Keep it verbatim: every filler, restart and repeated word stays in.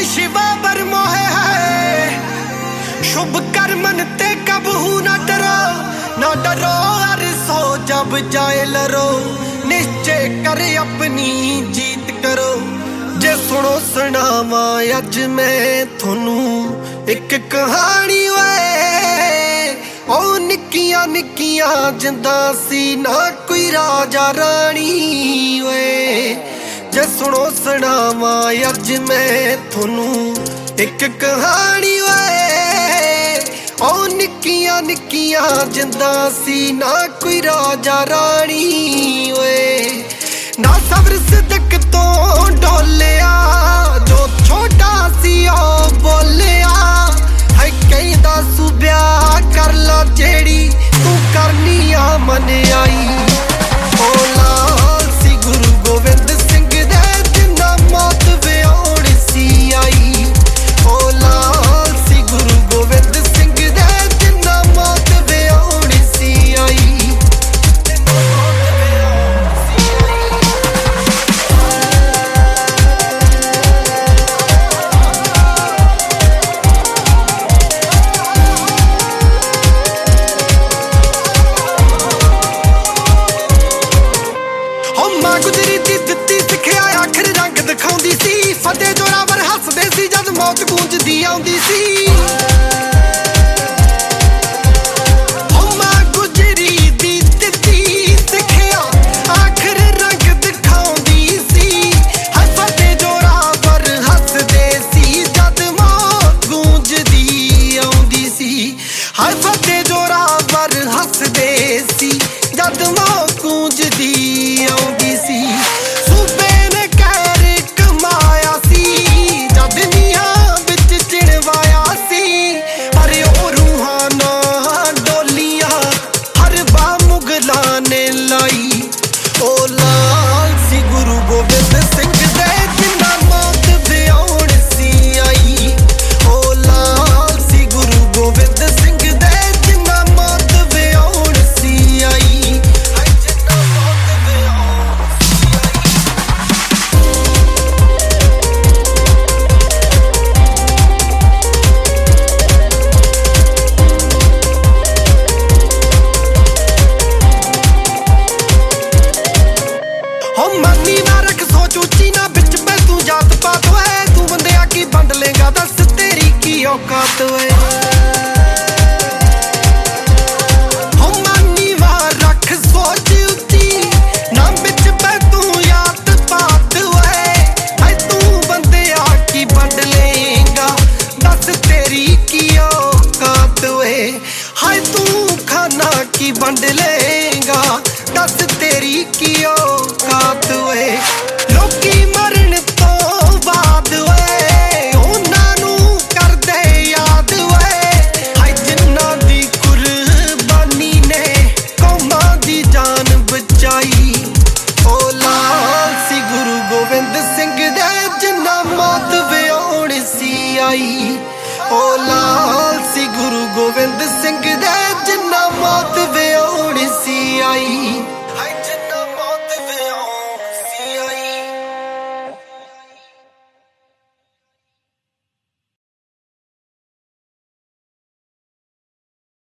शिवा बर मोहे है शुभ कर्मन ते कबहू न डरो न डरो हर सो जब जाए लरो निश्चय कर अपनी जीत करो। जे सुनो सुनावा अज मैं थोनू एक कहानी वे ओ निक्कियां निक्कियां जिंदा सी ना कोई राजा रानी वे। जे सुनो सुनावा अज मैं थोनू एक कहानी वे ओ निक्कियां निक्कियां जिंदा सी ना कोई राजा रानी वे। ना सबर सिदक तो डोलिया जो छोटा सी ओ बोलिया है कहीं दा सुब्या कर ला जेड़ी तू करनी आ मन आई। ओ लाल सी गुरु गोविंद सिंह दे जिन्ना मौत व्याउण सी आई। ओ लाल सी गुरु गोविंद सिंह दे जिन्ना मौत व्याउण सी आई। गुजरी दी दित्ती सिखिया आखिर रंग दिखाउंदी सी फतेह जोरावर हसदे सी जद मौत गूंजदी आउंदी सी। गुजरी दी दित्ती सिखिया आखिर रंग दिखाउंदी सी फतेह जोरावर हसदे सी जद मौत गूंजदी आउंदी सी। हाय फतेह जोरावर हसदे सी जद मौत गूंजदी आउंदी सी। सूबे ने कहर कमाया सी जद नीहां विच चिणवाया सी। पर ओ रूहाना डोलियां हर बा मुगलां ने लाई। ओ लाल सी गुरु गोबिंद सिंह दे जिन्ना मौत व्याउण सी आई। ओ लाल सी गुरु गोबिंद सिंह दे जिन्ना मौत व्याउण सी आई। मनी ना रख सोच उची ना बिच पे तू जात पात है तू बंदिया की बंड लेगा दस तेरी की औकात है। मनी ना रख सोच उची ना बिच पे तू जात पात है तू बंदिया की बंड लेगा दस तेरी की औकात है। हाय तू खाना की बंड लेगा दस तेरी की